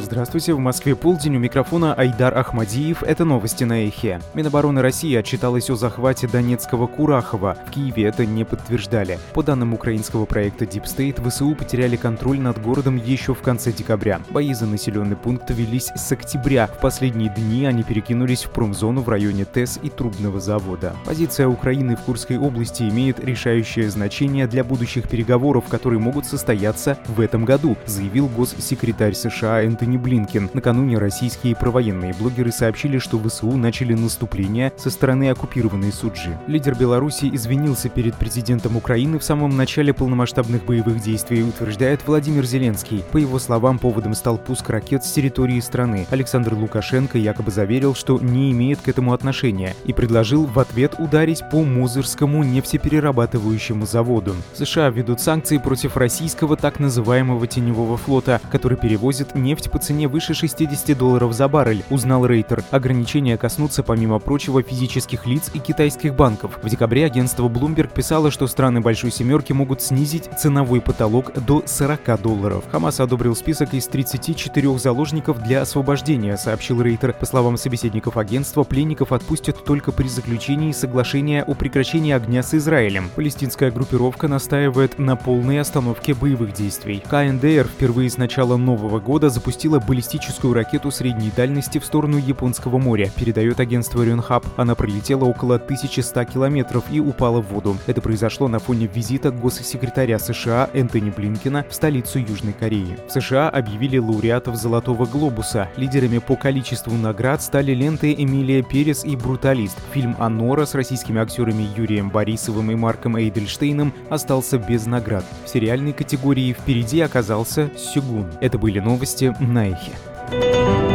Здравствуйте, в Москве полдень, у микрофона Айдар Ахмадиев. Это новости на Эхе. Минобороны России отчиталась о захвате донецкого Курахова. В Киеве это не подтверждали. По данным украинского проекта Deep State, ВСУ потеряли контроль над городом еще в конце декабря. Бои за населенный пункт велись с октября. В последние дни они перекинулись в промзону в районе ТЭС и трубного завода. Позиция Украины в Курской области имеет решающее значение для будущих переговоров, которые могут состояться в этом году, заявил госсекретарь США Энтони Блинкен. Накануне российские провоенные блогеры сообщили, что ВСУ начали наступление со стороны оккупированной Суджи. Лидер Беларуси извинился перед президентом Украины в самом начале полномасштабных боевых действий, утверждает Владимир Зеленский. По его словам, поводом стал пуск ракет с территории страны. Александр Лукашенко якобы заверил, что не имеет к этому отношения, и предложил в ответ ударить по Мозырскому нефтеперерабатывающему заводу. США введут санкции против российского так называемого теневого флота, который перевозит нефть по цене выше $60 за баррель, узнал Рейтер. Ограничения коснутся, помимо прочего, физических лиц и китайских банков. В декабре агентство Bloomberg писало, что страны Большой Семерки могут снизить ценовой потолок до $40. Хамас одобрил список из 34 заложников для освобождения, сообщил Рейтер. По словам собеседников агентства, пленников отпустят только при заключении соглашения о прекращении огня с Израилем. Палестинская группировка настаивает на полной остановке боевых действий. КНДР впервые с начала Нового года запустила баллистическую ракету средней дальности в сторону Японского моря, передает агентство Рёнхап. Она пролетела около 1100 километров и упала в воду. Это произошло на фоне визита госсекретаря США Энтони Блинкена в столицу Южной Кореи. В США объявили лауреатов «Золотого глобуса». Лидерами по количеству наград стали ленты «Эмилия Перес» и «Бруталист». Фильм «Анора» с российскими актерами Юрием Борисовым и Марком Эйдельштейном остался без наград. В сериальной категории впереди оказался «Сёгун». Это были новости на Эхе.